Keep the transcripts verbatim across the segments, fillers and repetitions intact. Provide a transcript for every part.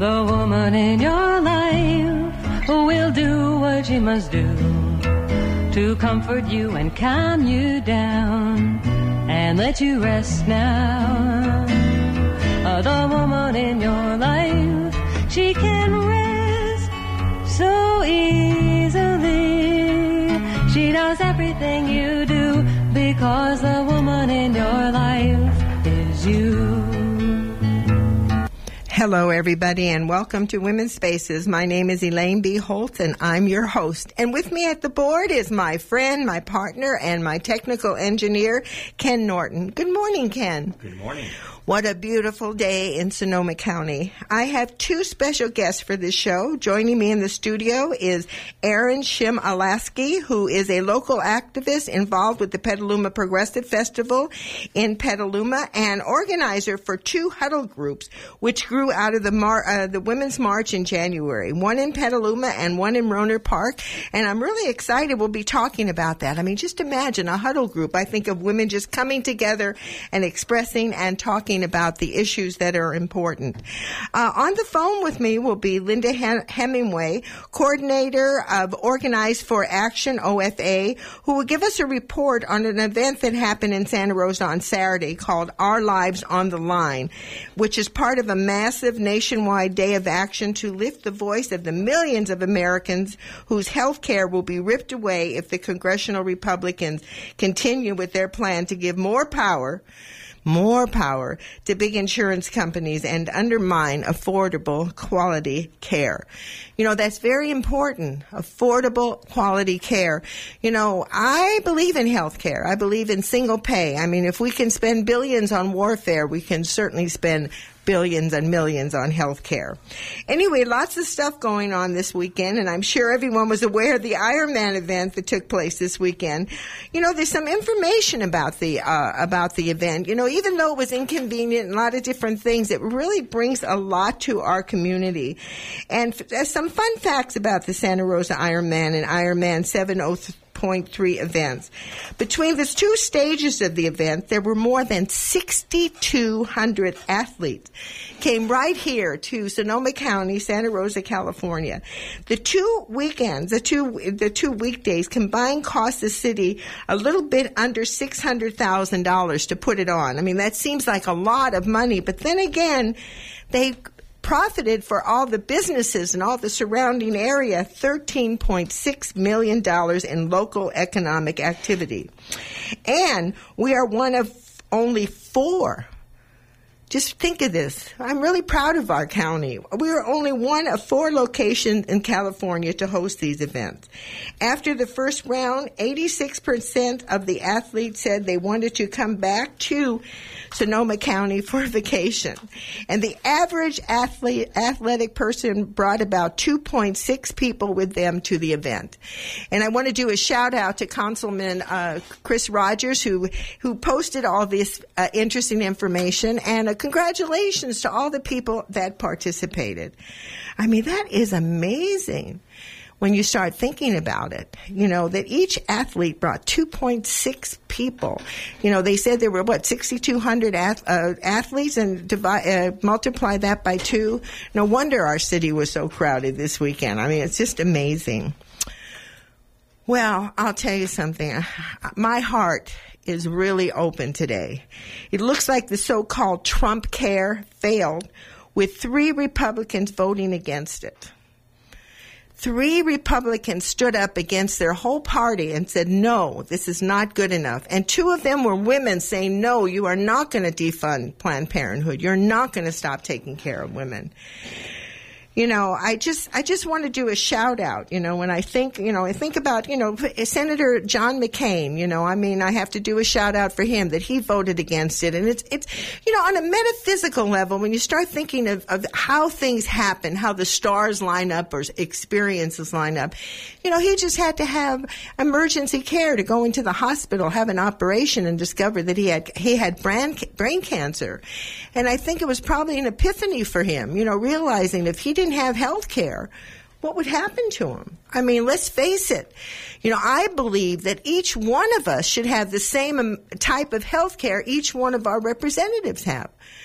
The woman in your life will do what she must do to comfort you and calm you down and let you rest now. Uh, the woman in your life, she can rest so easily. She knows everything you do because the woman in your life is you. Hello, everybody, and welcome to Women's Spaces. My name is Elaine B. Holtz, and I'm your host. And with me at the board is my friend, my partner, and my technical engineer, Ken Norton. Good morning, Ken. Good morning. What a beautiful day in Sonoma County. I have two special guests for this show. Joining me in the studio is Aaron Shim-Alaski, who is a local activist involved with the Petaluma Progressive Festival in Petaluma and organizer for two huddle groups, which grew out of the Mar- uh, the Women's March in January, one in Petaluma and one in Rohnert Park. And I'm really excited we'll be talking about that. I mean, just imagine a huddle group. I think of women just coming together and expressing and talking about the issues that are important. Uh, on the phone with me will be Linda Hem- Hemingway, coordinator of Organize for Action, O F A, who will give us a report on an event that happened in Santa Rosa on Saturday called Our Lives on the Line, which is part of a massive nationwide day of action to lift the voice of the millions of Americans whose health care will be ripped away if the congressional Republicans continue with their plan to give more power more power to big insurance companies and undermine affordable quality care. You know, that's very important, affordable quality care. You know, I believe in health care. I believe in single pay. I mean, if we can spend billions on warfare, we can certainly spend billions and millions on health care. Anyway, lots of stuff going on this weekend, and I'm sure everyone was aware of the Ironman event that took place this weekend. You know, there's some information about the uh, about the event. You know, even though it was inconvenient and a lot of different things, it really brings a lot to our community. And f- some fun facts about the Santa Rosa Ironman and Ironman seven oh point three events. Between the two stages of the event, there were more than six thousand two hundred athletes came right here to Sonoma County, Santa Rosa, California. The two weekends, the two the two weekdays combined cost the city a little bit under six hundred thousand dollars to put it on. I mean, that seems like a lot of money, but then again, they profited for all the businesses and all the surrounding area thirteen point six million dollars in local economic activity. And we are one of only four. Just think of this. I'm really proud of our county. We are only one of four locations in California to host these events. After the first round, eighty-six percent of the athletes said they wanted to come back to Sonoma County for vacation. And the average athlete, athletic person brought about two point six people with them to the event. And I want to do a shout out to Councilman uh, Chris Rogers, who who posted all this uh, interesting information, and a congratulations to all the people that participated. I mean, that is amazing when you start thinking about it. You know, that each athlete brought two point six people. You know, they said there were, what, six thousand two hundred ath- uh, athletes, and divide, uh, multiply that by two. No wonder our city was so crowded this weekend. I mean, it's just amazing. Well, I'll tell you something. My heart is really open today. It looks like the so-called Trump care failed, with three Republicans voting against it. Three Republicans stood up against their whole party and said, no, this is not good enough. And two of them were women saying, no, you are not going to defund Planned Parenthood. You're not going to stop taking care of women. You know, I just, I just want to do a shout out, you know, when I think, you know, I think about, you know, Senator John McCain, you know, I mean, I have to do a shout out for him that he voted against it. And it's, it's, you know, on a metaphysical level, when you start thinking of, of how things happen, how the stars line up or experiences line up, you know, he just had to have emergency care to go into the hospital, have an operation, and discover that he had, he had brain, brain cancer. And I think it was probably an epiphany for him, you know, realizing if he didn't have health care, what would happen to him? I mean, let's face it. You know, I believe that each one of us should have the same type of health care each one of our representatives have.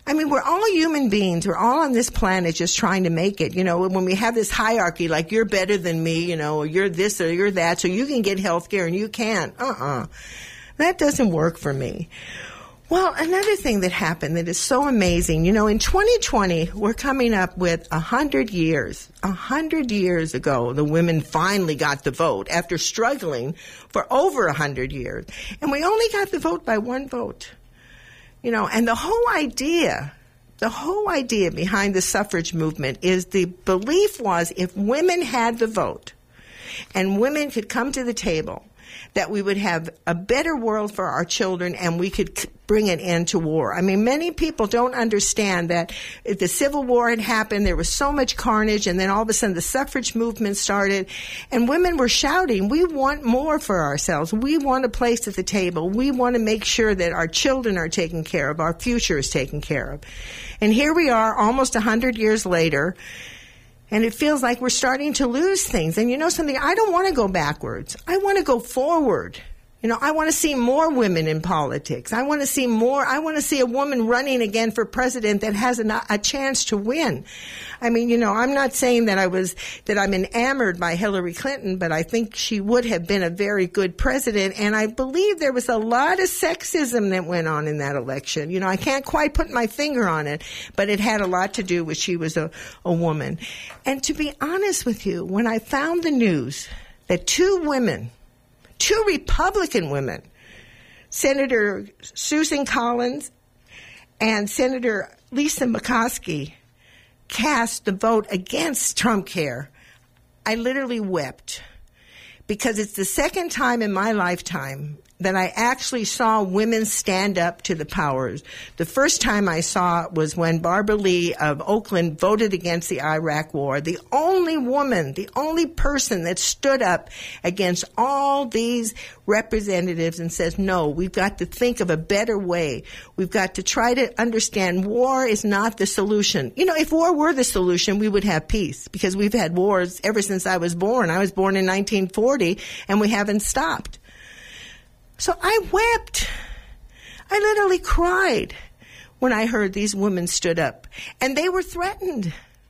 I mean, we're all human beings. We're all on this planet just trying to make it. You know, when we have this hierarchy, like you're better than me, you know, or you're this or you're that, so you can get health care and you can't. Uh-uh. That doesn't work for me. Well, another thing that happened that is so amazing, you know, in twenty twenty, we're coming up with a hundred years. A hundred years ago, the women finally got the vote after struggling for over a hundred years. And we only got the vote by one vote. You know, and the whole idea, the whole idea behind the suffrage movement is the belief was if women had the vote and women could come to the table, that we would have a better world for our children and we could bring an end to war. I mean, many people don't understand that if the Civil War had happened, there was so much carnage, and then all of a sudden the suffrage movement started, and women were shouting, we want more for ourselves. We want a place at the table. We want to make sure that our children are taken care of, our future is taken care of. And here we are almost a hundred years later, and it feels like we're starting to lose things. And you know something? I don't want to go backwards. I want to go forward. You know, I want to see more women in politics. I want to see more. I want to see a woman running again for president that has a, a chance to win. I mean, you know, I'm not saying that I was, that I'm enamored by Hillary Clinton, but I think she would have been a very good president. And I believe there was a lot of sexism that went on in that election. You know, I can't quite put my finger on it, but it had a lot to do with she was a, a woman. And to be honest with you, when I found the news that two women, two Republican women, Senator Susan Collins and Senator Lisa Murkowski, cast the vote against Trump Care, I literally wept, because it's the second time in my lifetime that I actually saw women stand up to the powers. The first time I saw it was when Barbara Lee of Oakland voted against the Iraq War. The only woman, the only person that stood up against all these representatives and says, no, we've got to think of a better way. We've got to try to understand war is not the solution. You know, if war were the solution, we would have peace, because we've had wars ever since I was born. I was born in nineteen forty, and we haven't stopped. So I wept. I literally cried when I heard these women stood up. And they were threatened.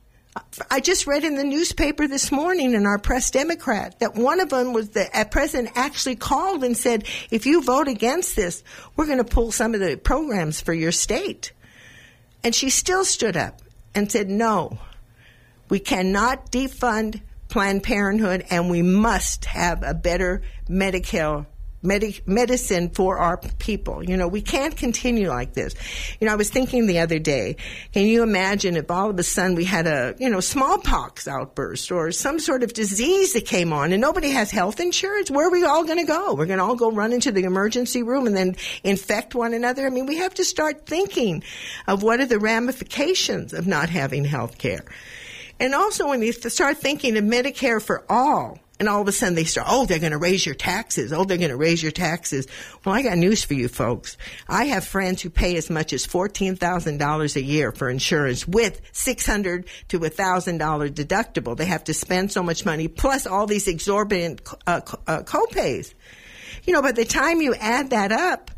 I just read in the newspaper this morning in our Press Democrat that one of them was the president actually called and said, if you vote against this, we're going to pull some of the programs for your state. And she still stood up and said, no, we cannot defund Planned Parenthood, and we must have a better Medicare Medi- medicine for our people. You know, we can't continue like this. You know, I was thinking the other day, can you imagine if all of a sudden we had a, you know, smallpox outburst or some sort of disease that came on and nobody has health insurance? Where are we all going to go? We're going to all go run into the emergency room and then infect one another? I mean, we have to start thinking of what are the ramifications of not having health care. And also when you start thinking of Medicare for all, and all of a sudden they start, oh, they're going to raise your taxes. Oh, they're going to raise your taxes. Well, I got news for you folks. I have friends who pay as much as fourteen thousand dollars a year for insurance with six hundred dollars to one thousand dollars deductible. They have to spend so much money, plus all these exorbitant uh, uh, co-pays. You know, by the time you add that up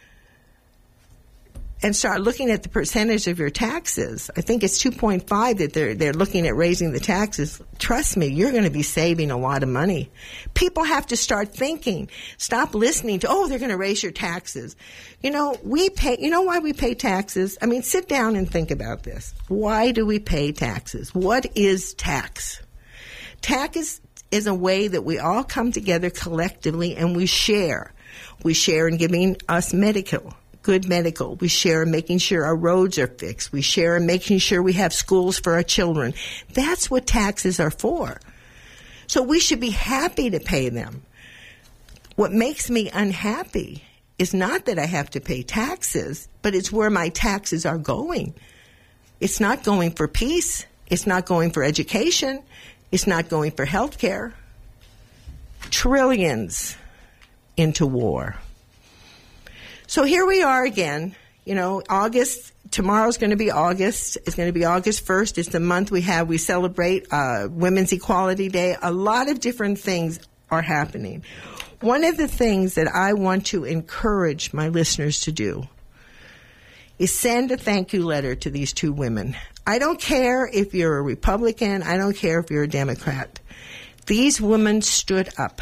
and start looking at the percentage of your taxes, I think it's two point five that they're they're looking at raising the taxes. Trust me, you're going to be saving a lot of money. People have to start thinking. Stop listening to, oh, they're going to raise your taxes. You know, we pay, you know why we pay taxes? I mean, sit down and think about this. Why do we pay taxes? What is tax? Tax is, is a way that we all come together collectively and we share. We share in giving us medical. Good medical. We share in making sure our roads are fixed. We share in making sure we have schools for our children. That's what taxes are for. So we should be happy to pay them. What makes me unhappy is not that I have to pay taxes, but it's where my taxes are going. It's not going for peace. It's not going for education. It's not going for health care. Trillions into war. So here we are again, you know, August, tomorrow's going to be August. It's going to be August first. It's the month we have, we celebrate uh, Women's Equality Day. A lot of different things are happening. One of the things that I want to encourage my listeners to do is send a thank you letter to these two women. I don't care if you're a Republican. I don't care if you're a Democrat. These women stood up.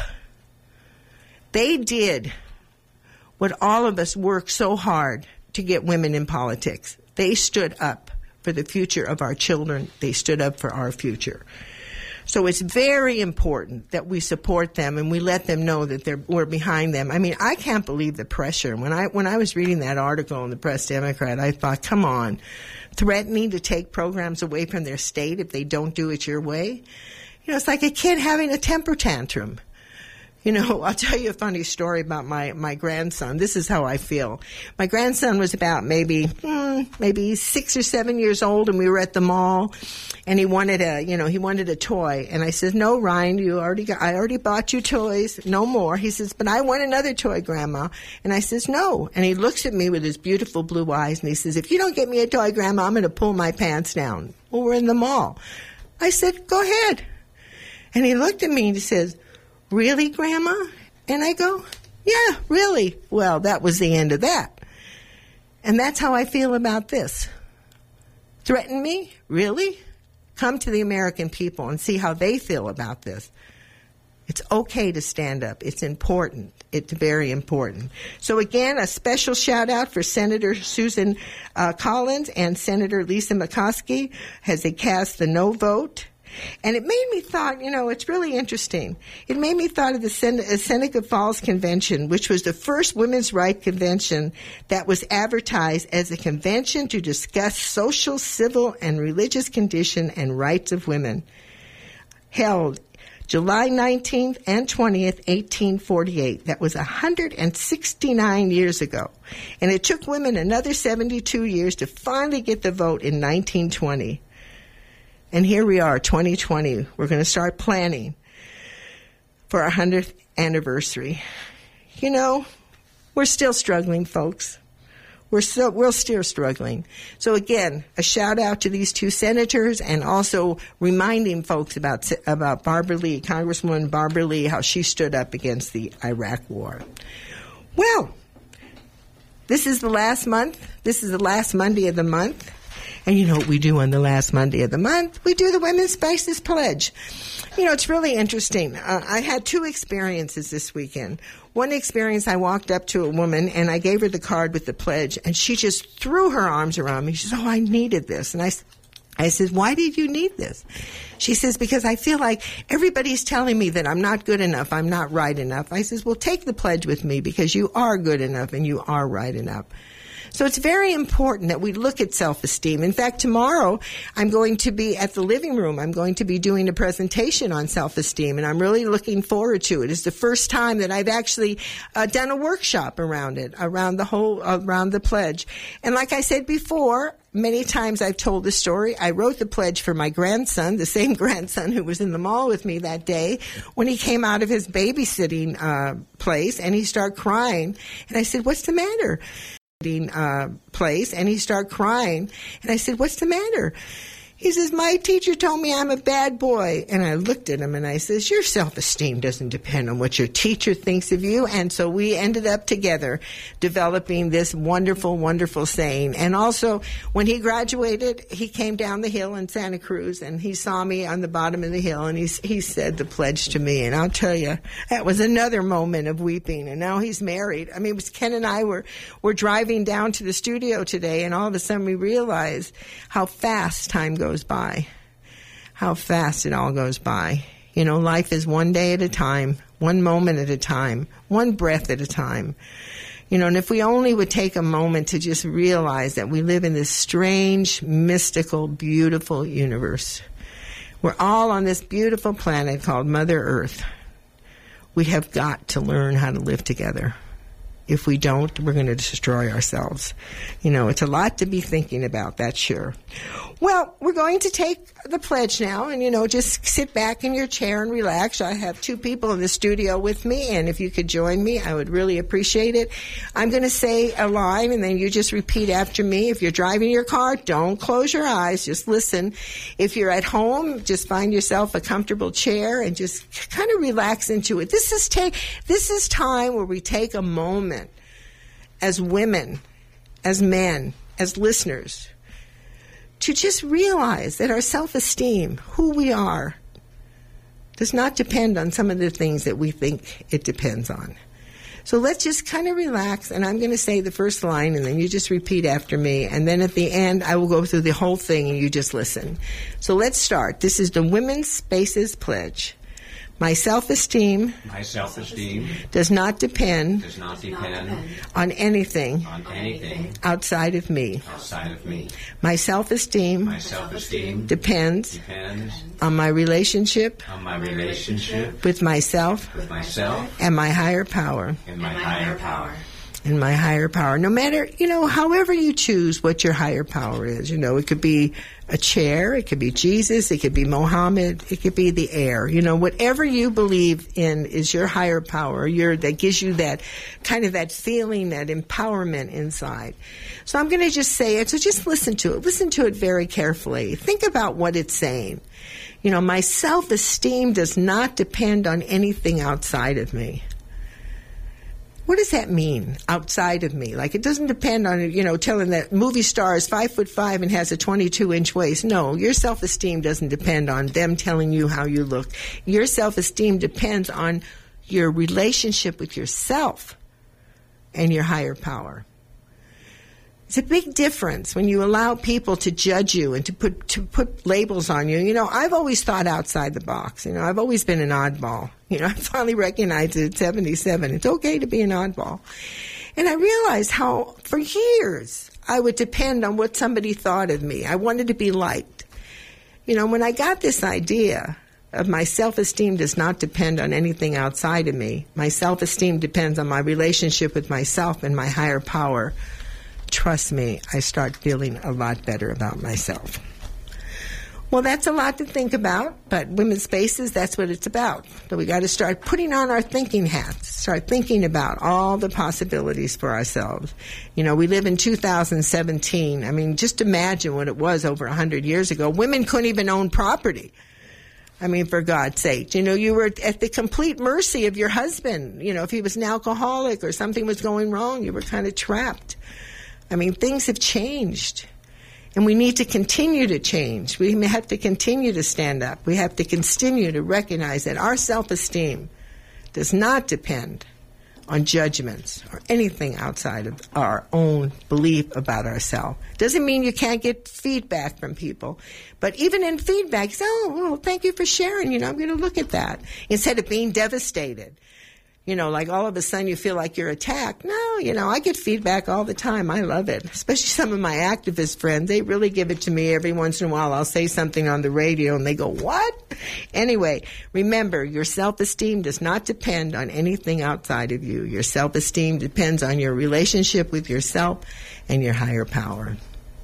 They did what all of us worked so hard to get women in politics. They stood up for the future of our children. They stood up for our future. So it's very important that we support them and we let them know that they're, we're behind them. I mean, I can't believe the pressure. When I when I was reading that article in the Press Democrat, I thought, come on, threatening to take programs away from their state if they don't do it your way. You know, it's like a kid having a temper tantrum. You know, I'll tell you a funny story about my, my grandson. This is how I feel. My grandson was about maybe, hmm, maybe six or seven years old, and we were at the mall, and he wanted a, you know, he wanted a toy. And I said, no, Ryan, you already got, I already bought you toys, no more. He says, but I want another toy, Grandma. And I says, no. And he looks at me with his beautiful blue eyes, and he says, if you don't get me a toy, Grandma, I'm going to pull my pants down. Well, we're in the mall. I said, go ahead. And he looked at me and he says, really, Grandma? And I go, yeah, really. Well, that was the end of that. And that's how I feel about this. Threaten me? Really? Come to the American people and see how they feel about this. It's okay to stand up. It's important. It's very important. So again, a special shout out for Senator Susan uh, Collins and Senator Lisa Murkowski as they cast the no vote. And it made me thought, you know, it's really interesting. It made me thought of the Sen- Seneca Falls Convention, which was the first women's rights convention that was advertised as a convention to discuss social, civil, and religious condition and rights of women. Held July nineteenth and twentieth, eighteen forty-eight. That was one hundred sixty-nine years ago. And it took women another seventy-two years to finally get the vote in nineteen twenty. And here we are, twenty twenty. We're going to start planning for our hundredth anniversary. You know, we're still struggling, folks. We're still, we're still struggling. So again, a shout out to these two senators and also reminding folks about, about Barbara Lee, Congresswoman Barbara Lee, how she stood up against the Iraq War. Well, this is the last month. This is the last Monday of the month. And you know what we do on the last Monday of the month? We do the Women's Spices Pledge. You know, it's really interesting. Uh, I had two experiences this weekend. One experience, I walked up to a woman, and I gave her the card with the pledge, and she just threw her arms around me. She says, oh, I needed this. And I, I said, why did you need this? She says, because I feel like everybody's telling me that I'm not good enough, I'm not right enough. I says, well, take the pledge with me because you are good enough and you are right enough. So it's very important that we look at self-esteem. In fact, tomorrow I'm going to be at the living room. I'm going to be doing a presentation on self-esteem, and I'm really looking forward to it. It's the first time that I've actually uh, done a workshop around it, around the whole, around the pledge. And like I said before, many times I've told the story. I wrote the pledge for my grandson, the same grandson who was in the mall with me that day, when he came out of his babysitting uh, place, and he started crying. And I said, what's the matter? Uh, place and he started crying, and I said, what's the matter? He says, my teacher told me I'm a bad boy. And I looked at him and I says, your self-esteem doesn't depend on what your teacher thinks of you. And so we ended up together developing this wonderful, wonderful saying. And also, when he graduated, he came down the hill in Santa Cruz and he saw me on the bottom of the hill, and he, he said the pledge to me. And I'll tell you, that was another moment of weeping. And now he's married. I mean, it was Ken and I were, were driving down to the studio today, and all of a sudden we realized how fast time goes by, how fast it all goes by. You know, life is one day at a time, one moment at a time, one breath at a time. You know, and if we only would take a moment to just realize that we live in this strange, mystical, beautiful universe. We're all on this beautiful planet called Mother Earth. We have got to learn how to live together. If we don't, we're going to destroy ourselves. You know, it's a lot to be thinking about, that's sure. Well, we're going to take the pledge now, and, you know, just sit back in your chair and relax. I have two people in the studio with me, and if you could join me, I would really appreciate it. I'm going to say a line, and then you just repeat after me. If you're driving your car, don't close your eyes. Just listen. If you're at home, just find yourself a comfortable chair and just kind of relax into it. This is take. This is time where we take a moment as women, as men, as listeners to just realize that our self-esteem, who we are, does not depend on some of the things that we think it depends on. So let's just kind of relax, and I'm going to say the first line, and then you just repeat after me, and then at the end, I will go through the whole thing, and you just listen. So let's start. This is the Women's Spaces Pledge. My self-esteem, My self-esteem does not depend, does not depend on anything, on anything outside of me. outside of me. My self-esteem, My self-esteem depends, depends on my relationship on my relationship with myself with myself and my higher power. and my higher power. And my higher power. No matter, you know, however you choose what your higher power is. You know, it could be a chair, it could be Jesus, it could be Mohammed, it could be the air. You know, whatever you believe in is your higher power, your, that gives you that kind of that feeling, that empowerment inside. So I'm going to just say it, so just listen to it. Listen to it very carefully. Think about what it's saying. You know, my self-esteem does not depend on anything outside of me. What does that mean, outside of me? Like, it doesn't depend on, you know, telling that movie star is five foot five and has a twenty-two inch waist. No, your self-esteem doesn't depend on them telling you how you look. Your self-esteem depends on your relationship with yourself and your higher power. It's a big difference when you allow people to judge you and to put to put labels on you. You know, I've always thought outside the box. You know, I've always been an oddball. You know, I finally recognized it at seventy-seven. It's okay to be an oddball. And I realized how, for years, I would depend on what somebody thought of me. I wanted to be liked. You know, when I got this idea of my self-esteem does not depend on anything outside of me, my self-esteem depends on my relationship with myself and my higher power, trust me, I start feeling a lot better about myself. Well, that's a lot to think about, but Women's Spaces, that's what it's about. So we got to start putting on our thinking hats, start thinking about all the possibilities for ourselves. You know, we live in two thousand seventeen. I mean, just imagine what it was over one hundred years ago. Women couldn't even own property. I mean, for God's sake, you know, you were at the complete mercy of your husband. You know, if he was an alcoholic or something was going wrong, you were kind of trapped. I mean, things have changed, and we need to continue to change. We have to continue to stand up. We have to continue to recognize that our self-esteem does not depend on judgments or anything outside of our own belief about ourselves. Doesn't mean you can't get feedback from people, but even in feedback, you say, oh, well, thank you for sharing. You know, I'm going to look at that. Instead of being devastated. You know, like all of a sudden you feel like you're attacked. No, you know, I get feedback all the time. I love it. Especially some of my activist friends. They really give it to me every once in a while. I'll say something on the radio and they go, what? Anyway, remember, your self-esteem does not depend on anything outside of you. Your self-esteem depends on your relationship with yourself and your higher power.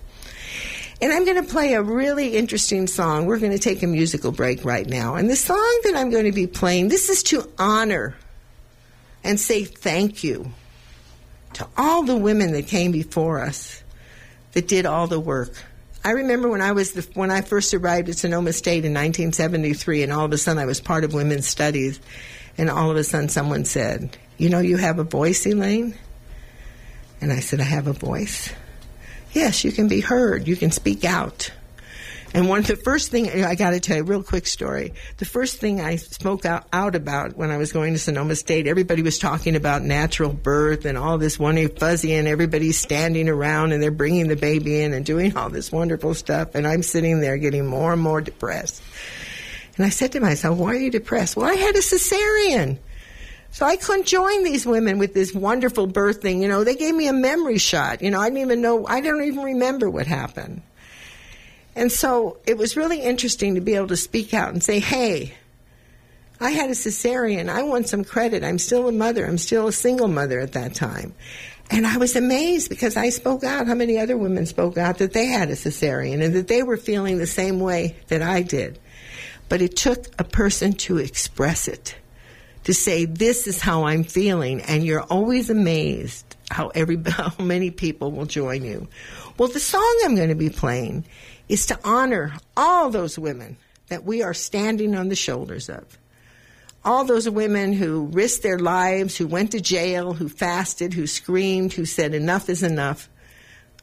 And I'm going to play a really interesting song. We're going to take a musical break right now. And the song that I'm going to be playing, this is to honor and say thank you to all the women that came before us that did all the work. I remember when I was the, when I first arrived at Sonoma State in nineteen seventy-three, and all of a sudden I was part of women's studies, and all of a sudden someone said, you know, you have a voice, Elaine? And I said, I have a voice? Yes, you can be heard. You can speak out. And one of the first thing, I got to tell you a real quick story. The first thing I spoke out, out about when I was going to Sonoma State, everybody was talking about natural birth and all this wonderful fuzzy, and everybody's standing around and they're bringing the baby in and doing all this wonderful stuff. And I'm sitting there getting more and more depressed. And I said to myself, why are you depressed? Well, I had a cesarean. So I couldn't join these women with this wonderful birth thing. You know, they gave me a memory shot. You know, I didn't even know, I don't even remember what happened. And so it was really interesting to be able to speak out and say, hey, I had a cesarean. I want some credit. I'm still a mother. I'm still a single mother at that time. And I was amazed because I spoke out. How many other women spoke out that they had a cesarean and that they were feeling the same way that I did. But it took a person to express it, to say, this is how I'm feeling. And you're always amazed how, every, how many people will join you. Well, the song I'm going to be playing is to honor all those women that we are standing on the shoulders of. All those women who risked their lives, who went to jail, who fasted, who screamed, who said enough is enough.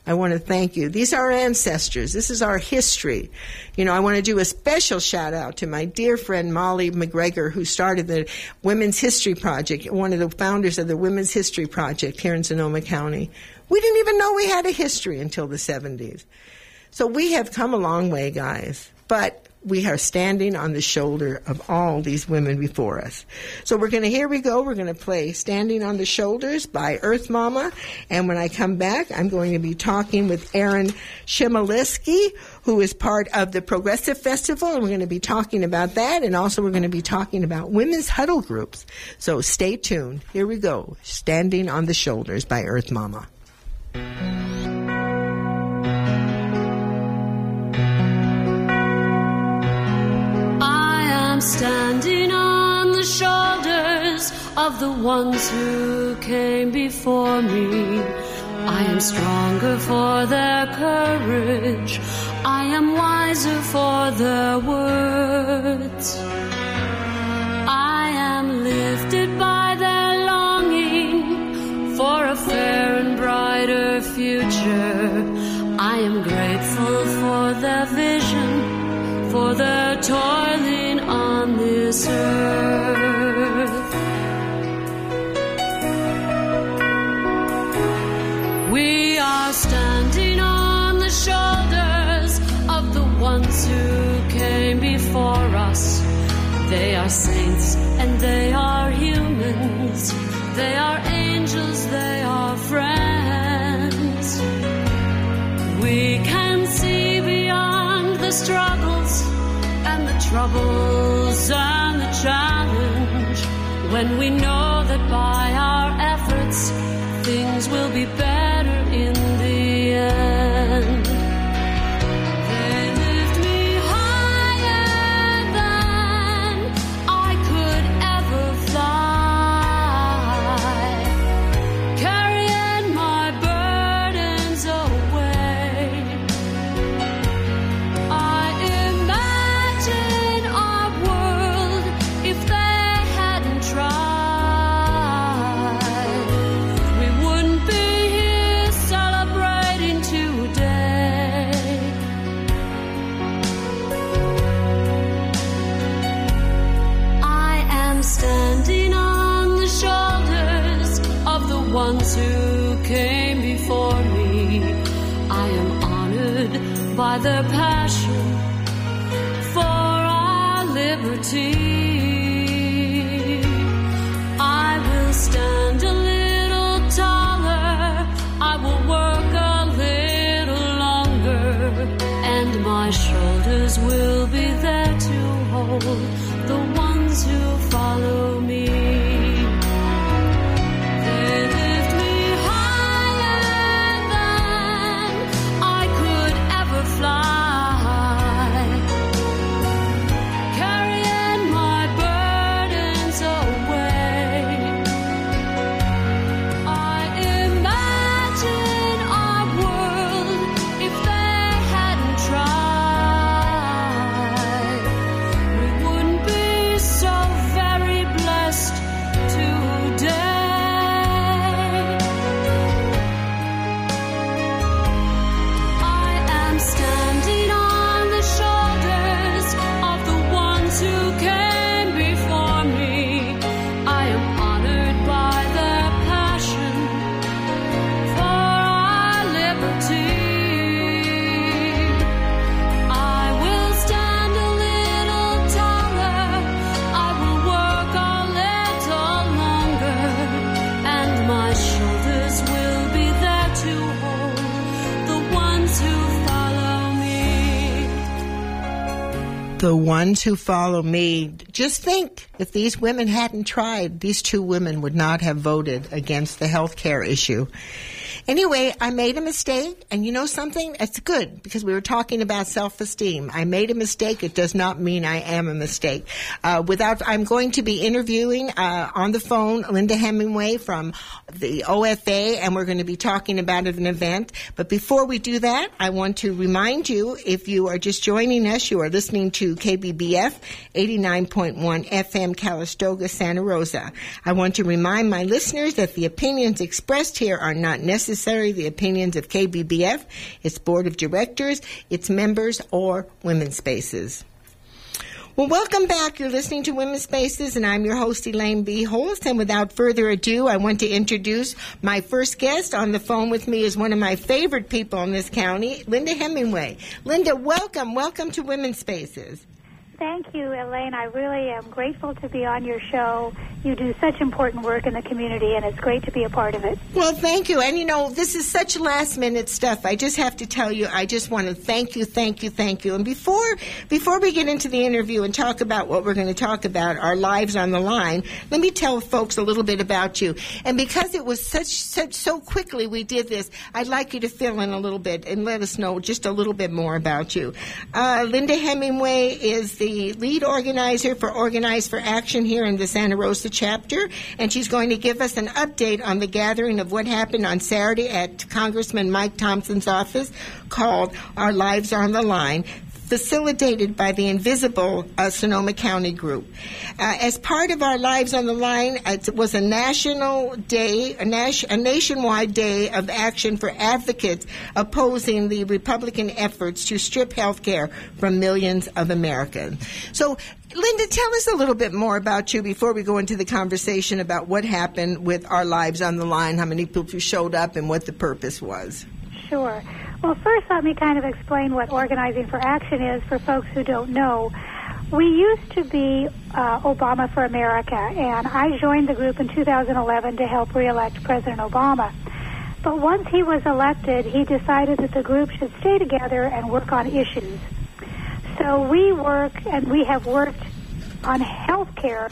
I want to thank you. These are our ancestors. This is our history. You know, I want to do a special shout out to my dear friend Molly McGregor, who started the Women's History Project, one of the founders of the Women's History Project here in Sonoma County. We didn't even know we had a history until the seventies. So we have come a long way, guys. But we are standing on the shoulder of all these women before us. So we're going to, here we go, we're going to play Standing on the Shoulders by Earth Mama. And when I come back, I'm going to be talking with Erin Chmielewski, who is part of the Progressive Festival, and we're going to be talking about that. And also we're going to be talking about women's huddle groups. So stay tuned. Here we go, Standing on the Shoulders by Earth Mama. I'm standing on the shoulders of the ones who came before me. I am stronger for their courage. I am wiser for their words. I am lifted by their longing for a fair and brighter future. I am grateful for their vision, for their toiling on this earth. We are standing on the shoulders of the ones who came before us. They are saints and they are humans. They are angels, they are friends. We can see beyond the struggles and the troubles and the challenge, when we know that by our efforts things will be better in the end. They lift me higher than I could ever fly, carrying my burdens away. I imagine our world if they hadn't tried. We wouldn't be here celebrating today. I am standing on the shoulders of the ones who came before me. I am honored by their passion for our liberty. I will stand a little taller, I will work a little longer, and my shoulders will be there to hold the ones who follow me. They lift me higher than I could ever fly, carrying my burdens away. I imagine our world if they hadn't tried. We wouldn't be so very blessed today. I am standing on the shoulders of the ones who came before me. I am honored by their passion for our liberty. I will stand a little taller, I will work a little longer, and my shoulders will be there to hold the ones who follow me. The ones who follow me. Just think, if these women hadn't tried, these two women would not have voted against the health care issue. Anyway, I made a mistake, and you know something? It's good, because we were talking about self-esteem. I made a mistake. It does not mean I am a mistake. Uh, without, I'm going to be interviewing uh, on the phone Linda Hemingway from the O F A, and we're going to be talking about an event. But before we do that, I want to remind you, if you are just joining us, you are listening to K B B F eighty-nine point one F M Calistoga, Santa Rosa. I want to remind my listeners that the opinions expressed here are not necessarily necessary the opinions of K B B F, its board of directors, its members, or Women's Spaces. Well, welcome back. You're listening to Women's Spaces, and I'm your host, Elaine B. Holst. And without further ado, I want to introduce my first guest. On the phone with me is one of my favorite people in this county, Linda Hemingway. Linda, welcome. Welcome to Women's Spaces. Thank you, Elaine. I really am grateful to be on your show. You do such important work in the community, and it's great to be a part of it. Well, thank you. And, you know, this is such last-minute stuff. I just have to tell you, I just want to thank you, thank you, thank you. And before before we get into the interview and talk about what we're going to talk about, our lives on the line, let me tell folks a little bit about you. And because it was such, such so quickly we did this, I'd like you to fill in a little bit and let us know just a little bit more about you. Uh, Linda Hemingway is the the lead organizer for Organize for Action here in the Santa Rosa chapter, and she's going to give us an update on the gathering of what happened on Saturday at Congressman Mike Thompson's office called Our Lives Are on the Line, facilitated by the Invisible uh, Sonoma County group. Uh, as part of Our Lives on the Line, it was a national day, a, nas- a nationwide day of action for advocates opposing the Republican efforts to strip health care from millions of Americans. So, Linda, tell us a little bit more about you before we go into the conversation about what happened with Our Lives on the Line, how many people showed up, and what the purpose was. Sure. Well, first let me kind of explain what Organizing for Action is for folks who don't know. We used to be uh, Obama for America, and I joined the group in two thousand eleven to help re-elect President Obama. But once he was elected, he decided that the group should stay together and work on issues. So we work, and we have worked on health care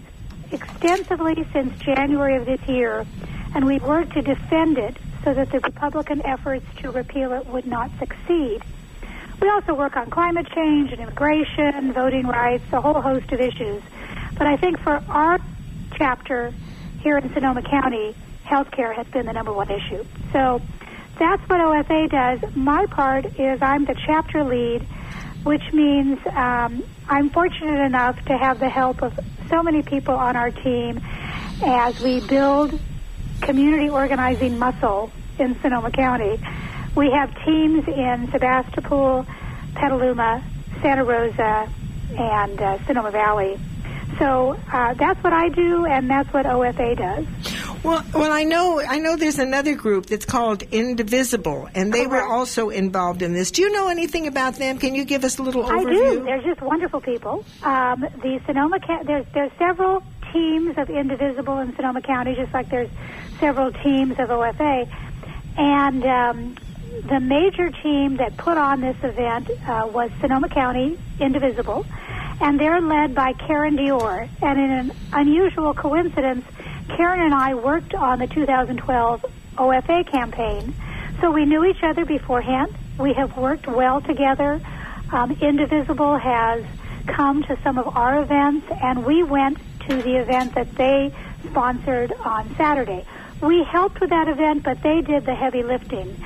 extensively since January of this year, and we've worked to defend it so that the Republican efforts to repeal it would not succeed. We also work on climate change and immigration, voting rights, a whole host of issues. But I think for our chapter here in Sonoma County, health care has been the number one issue. So that's what O F A does. My part is I'm the chapter lead, which means um, I'm fortunate enough to have the help of so many people on our team as we build community organizing muscle in Sonoma County. We have teams in Sebastopol, Petaluma, Santa Rosa, and uh, Sonoma Valley. So uh, that's what I do, and that's what O F A does. Well, well, I know, I know. There's another group that's called Indivisible, and they Correct. were also involved in this. Do you know anything about them? Can you give us a little overview? I do. They're just wonderful people. Um, the Sonoma County. There's there's several teams of Indivisible in Sonoma County, just like there's several teams of O F A, and um, the major team that put on this event uh, was Sonoma County Indivisible, and they're led by Karen Dior. And in an unusual coincidence, Karen and I worked on the two thousand twelve O F A campaign, so we knew each other beforehand. We have worked well together. Um, Indivisible has come to some of our events, and we went to the event that they sponsored on Saturday. We helped with that event, but they did the heavy lifting.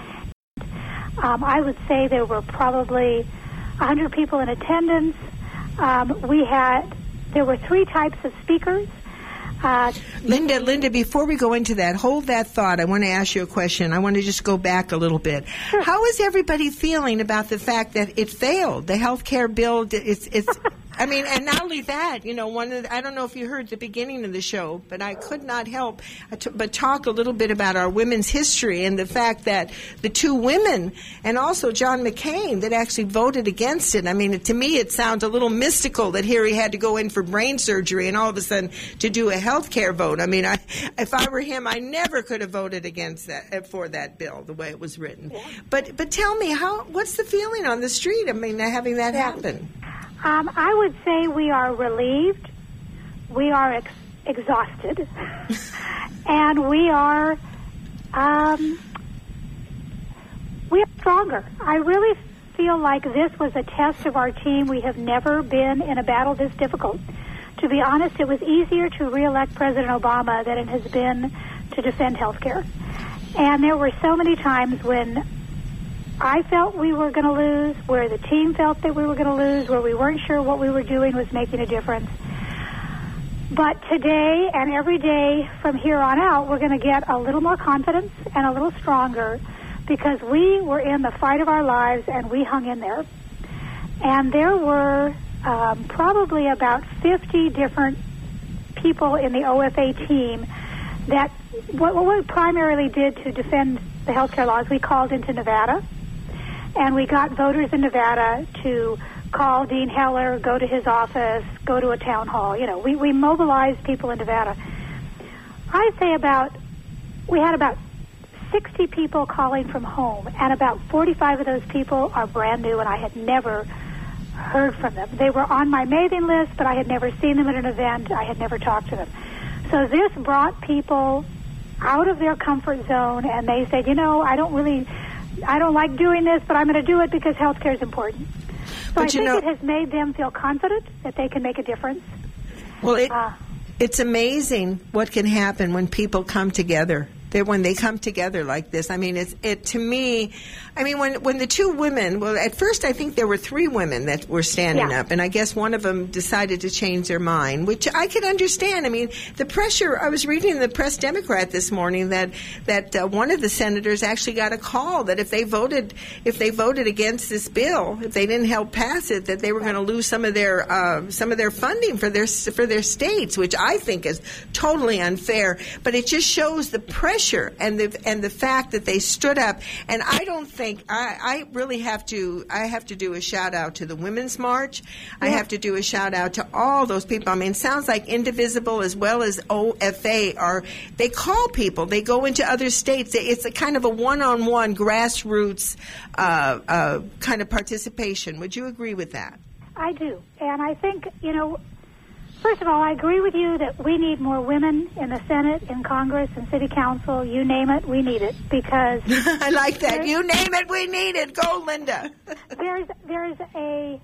Um, I would say there were probably one hundred people in attendance. Um, we had, there were three types of speakers. Uh, Linda, Linda, before we go into that, hold that thought. I want to ask you a question. I want to just go back a little bit. Sure. How is everybody feeling about the fact that it failed? The health care bill, it's, it's I mean, and not only that, you know, one of the, I don't know if you heard the beginning of the show, but I could not help but talk a little bit about our women's history and the fact that the two women and also John McCain that actually voted against it. I mean, to me, it sounds a little mystical that here he had to go in for brain surgery and all of a sudden to do a health care vote. I mean, I, if I were him, I never could have voted against that, for that bill, the way it was written. Yeah. But, but tell me, how, what's the feeling on the street? I mean, having that yeah. happen. Um, I would say we are relieved, we are ex- exhausted, and we are um, we are stronger. I really feel like this was a test of our team. We have never been in a battle this difficult. To be honest, it was easier to re-elect President Obama than it has been to defend health care. And there were so many times when I felt we were going to lose, where the team felt that we were going to lose, where we weren't sure what we were doing was making a difference. But today and every day from here on out, we're going to get a little more confidence and a little stronger because we were in the fight of our lives and we hung in there. And there were um, probably about fifty different people in the O F A team that what, what we primarily did to defend the health care laws, we called into Nevada, and we got voters in Nevada to call Dean Heller, go to his office, go to a town hall. You know, we, we mobilized people in Nevada. I'd say about, we had about sixty people calling from home, and about forty-five of those people are brand new, and I had never heard from them. They were on my mailing list, but I had never seen them at an event. I had never talked to them. So this brought people out of their comfort zone, and they said, you know, I don't really, I don't like doing this, but I'm going to do it because health care is important. So But I you think know- it has made them feel confident that they can make a difference. Well, it, Uh, it's amazing what can happen when people come together. They're, when they come together like this, I mean, it's it to me. I mean, when when the two women, well, at first I think there were three women that were standing Yeah. up, and I guess one of them decided to change their mind, which I could understand. I mean, the pressure. I was reading in the Press Democrat this morning that that uh, one of the senators actually got a call that if they voted if they voted against this bill, if they didn't help pass it, that they were going to lose some of their uh, some of their funding for their for their states, which I think is totally unfair. But it just shows the pressure. And the and the fact that they stood up, and I don't think I, I really have to I have to do a shout out to the Women's March. I have to do a shout out to all those people. I mean, it sounds like Indivisible as well as O F A are they call people. They go into other states. It's a kind of a one on one grassroots uh, uh, kind of participation. Would you agree with that? I do. And I think, you know, first of all, I agree with you that we need more women in the Senate, in Congress, in City Council. You name it, we need it because I like that. You name it, we need it. Go, Linda. there's there's a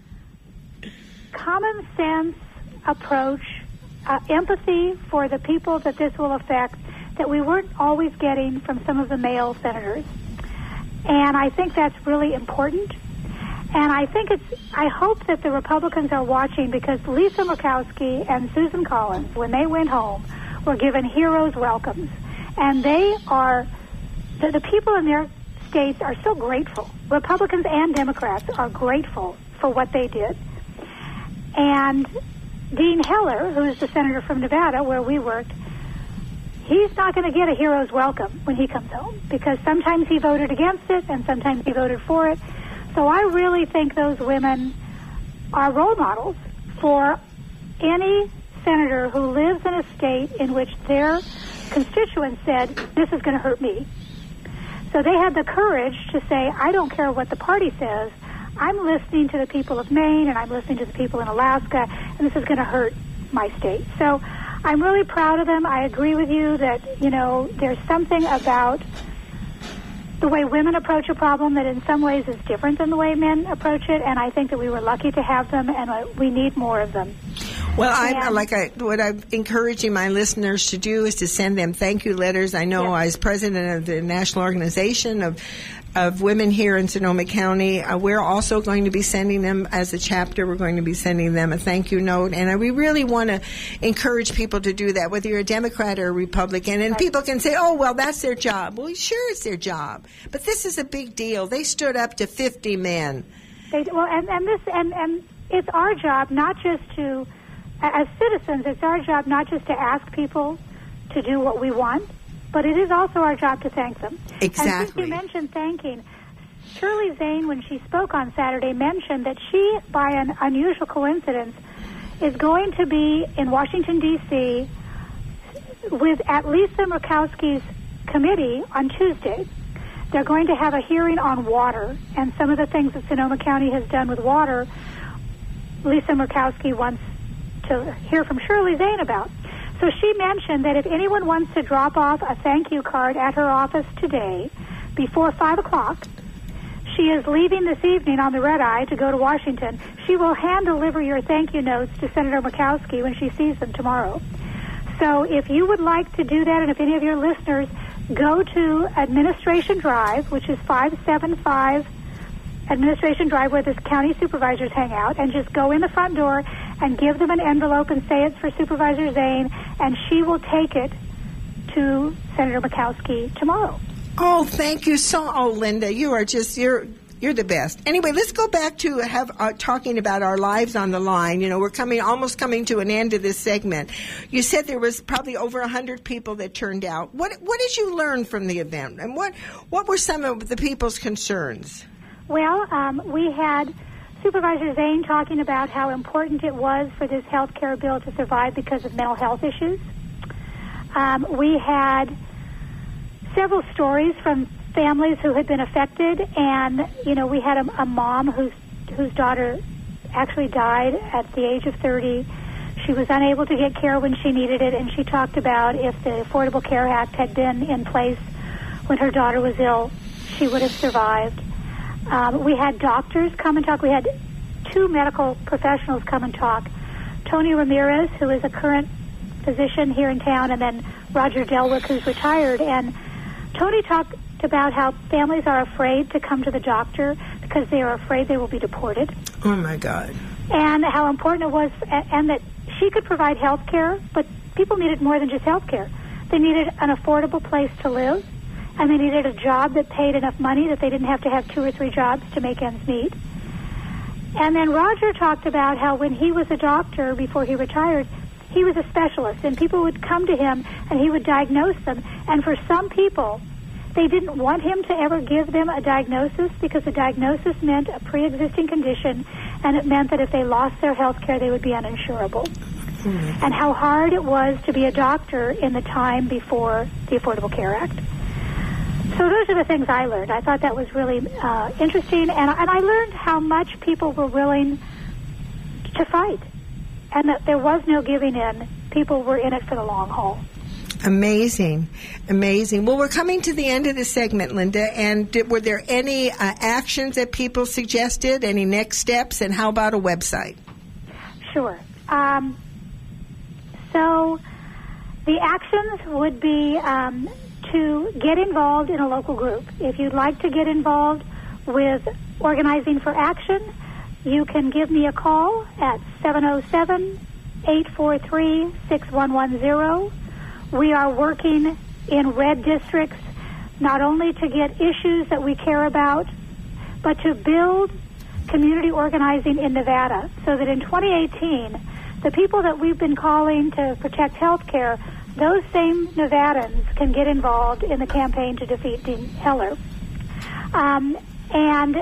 common sense approach, uh, empathy for the people that this will affect that we weren't always getting from some of the male senators. And I think that's really important. And I think it's, I hope that the Republicans are watching because Lisa Murkowski and Susan Collins, when they went home, were given heroes' welcomes. And they are, the, the people in their states are so grateful. Republicans and Democrats are grateful for what they did. And Dean Heller, who is the senator from Nevada, where we worked, he's not going to get a hero's welcome when he comes home because sometimes he voted against it and sometimes he voted for it. So I really think those women are role models for any senator who lives in a state in which their constituents said, this is going to hurt me. So they had the courage to say, I don't care what the party says. I'm listening to the people of Maine and I'm listening to the people in Alaska, and this is going to hurt my state. So I'm really proud of them. I agree with you that, you know, there's something about the way women approach a problem that in some ways is different than the way men approach it, and I think that we were lucky to have them, and uh, we need more of them. Well, I'm And- like I, what I'm encouraging my listeners to do is to send them thank you letters. I know Yes. as president of the National Organization of of Women here in Sonoma County, uh, we're also going to be sending them as a chapter. We're going to be sending them a thank you note, and uh, we really want to encourage people to do that, whether you're a Democrat or a Republican. And Right. people can say, "Oh, well, that's their job." Well, sure, it's their job, but this is a big deal. They stood up to fifty men. They, well, and, and this, and, and it's our job not just to, as citizens, it's our job not just to ask people to do what we want, but it is also our job to thank them. And since Exactly. you mentioned thanking, Shirley Zane, when she spoke on Saturday, mentioned that she, by an unusual coincidence, is going to be in Washington, D C with at Lisa Murkowski's committee on Tuesday. They're going to have a hearing on water and some of the things that Sonoma County has done with water. Lisa Murkowski wants to hear from Shirley Zane about. So she mentioned that if anyone wants to drop off a thank you card at her office today before five o'clock, she is leaving this evening on the red eye to go to Washington. She will hand deliver your thank you notes to Senator Murkowski when she sees them tomorrow. So if you would like to do that, and if any of your listeners go to Administration Drive, which is five seventy-five Administration Drive where the county supervisors hang out, and just go in the front door and give them an envelope and say it's for Supervisor Zane, and she will take it to Senator Murkowski tomorrow. Oh, thank you so. Oh, Linda, you are just you're you're the best. Anyway, let's go back to have uh, talking about our lives on the line. You know, we're coming almost coming to an end of this segment. You said there was probably over a hundred people that turned out. What what did you learn from the event, and what what were some of the people's concerns? Well, um, we had Supervisor Zane talking about how important it was for this health care bill to survive because of mental health issues. Um, we had several stories from families who had been affected, and you know, we had a, a mom whose whose daughter actually died at the age of thirty. She was unable to get care when she needed it, and she talked about if the Affordable Care Act had been in place when her daughter was ill, she would have survived. Um, we had doctors come and talk. We had two medical professionals come and talk. Tony Ramirez, who is a current physician here in town, and then Roger Delwick, who's retired. And Tony talked about how families are afraid to come to the doctor because they are afraid they will be deported. Oh, my God. And how important it was, and that she could provide health care, but people needed more than just health care. They needed an affordable place to live, and they needed a job that paid enough money that they didn't have to have two or three jobs to make ends meet. And then Roger talked about how when he was a doctor before he retired, he was a specialist, and people would come to him, and he would diagnose them. And for some people, they didn't want him to ever give them a diagnosis because a diagnosis meant a pre-existing condition, and it meant that if they lost their health care, they would be uninsurable. Mm-hmm. And how hard it was to be a doctor in the time before the Affordable Care Act. So those are the things I learned. I thought that was really uh, interesting, and, and I learned how much people were willing to fight, and that there was no giving in. People were in it for the long haul. Amazing. Amazing. Well, we're coming to the end of the segment, Linda, and did, were there any uh, actions that people suggested, any next steps, and how about a website? Sure. Um, so the actions would be um, to get involved in a local group. If you'd like to get involved with Organizing for Action, you can give me a call at seven oh seven, eight four three, six one one zero. We are working in red districts not only to get issues that we care about, but to build community organizing in Nevada so that in twenty eighteen, the people that we've been calling to protect health care, those same Nevadans can get involved in the campaign to defeat Dean Heller. Um, and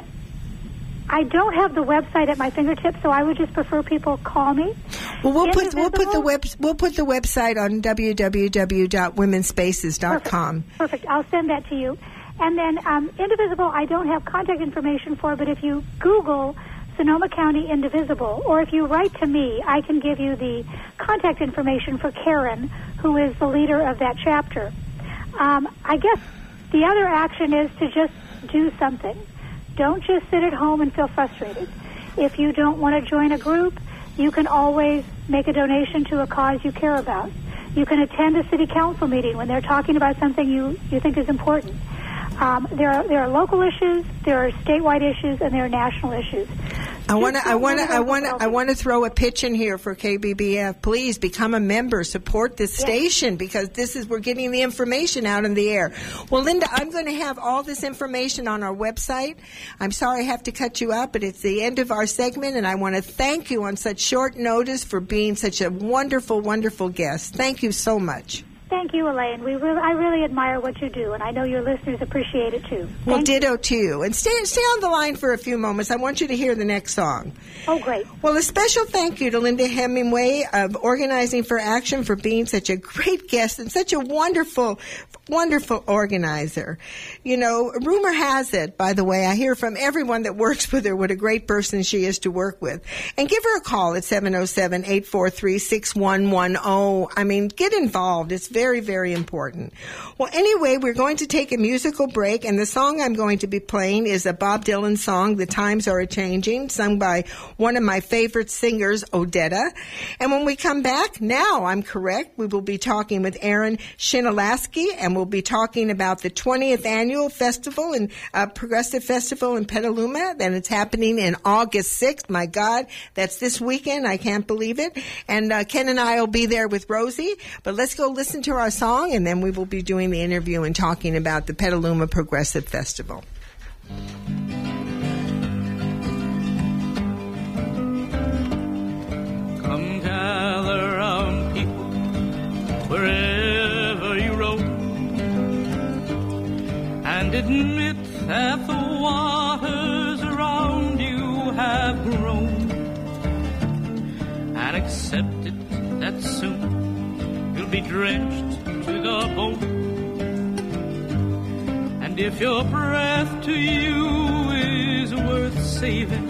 I don't have the website at my fingertips, so I would just prefer people call me. Well, we'll put we'll put the web we'll put the website on w w w dot women spaces dot com. Perfect. Perfect. I'll send that to you. And then um, Indivisible, I don't have contact information for, but if you Google Sonoma County Indivisible, or if you write to me, I can give you the contact information for Karen, who is the leader of that chapter. Um, I guess the other action is to just do something. Don't just sit at home and feel frustrated. If you don't want to join a group, you can always make a donation to a cause you care about. You can attend a city council meeting when they're talking about something you, you think is important. Um, there are there are local issues, there are statewide issues, and there are national issues. I want to I want to I want to I want to throw a pitch in here for K B B F. Please become a member, support this yes. station, because this is we're getting the information out in the air. Well, Linda, I'm going to have all this information on our website. I'm sorry I have to cut you out, but it's the end of our segment, and I want to thank you on such short notice for being such a wonderful, wonderful guest. Thank you so much. Thank you, Elaine. We really, I really admire what you do, and I know your listeners appreciate it, too. Well, Thank ditto you. to you. And stay, stay on the line for a few moments. I want you to hear the next song. Oh, great. Well, a special thank you to Linda Hemingway of Organizing for Action for being such a great guest and such a wonderful, wonderful organizer. You know, rumor has it, by the way, I hear from everyone that works with her what a great person she is to work with. And give her a call at seven oh seven, eight four three, six one one zero. I mean, get involved. It's very very, very important. Well, anyway, we're going to take a musical break, and the song I'm going to be playing is a Bob Dylan song, The Times Are A-Changing, sung by one of my favorite singers, Odetta. And when we come back, now I'm correct, we will be talking with Aaron Shinalaski, and we'll be talking about the twentieth annual festival and uh, Progressive Festival in Petaluma. Then it's happening in August sixth. My God, that's this weekend. I can't believe it. And uh, Ken and I will be there with Rosie. But let's go listen to our song, and then we will be doing the interview and talking about the Petaluma Progressive Festival. Come gather round, people, wherever you roam, and admit that the waters around you have grown, and accept it that soon you'll be drenched to the bone. And if your breath to you is worth saving,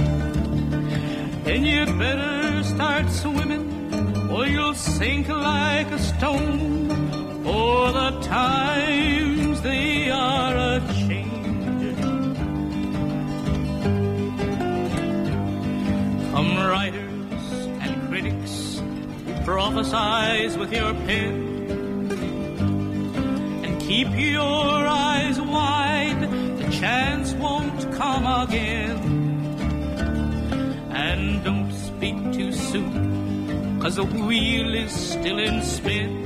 then you'd better start swimming, or you'll sink like a stone. For the times they are a-changing. Come writers and critics who prophesize with your pen, and keep your eyes wide, the chance won't come again. And don't speak too soon, 'cause the wheel is still in spin,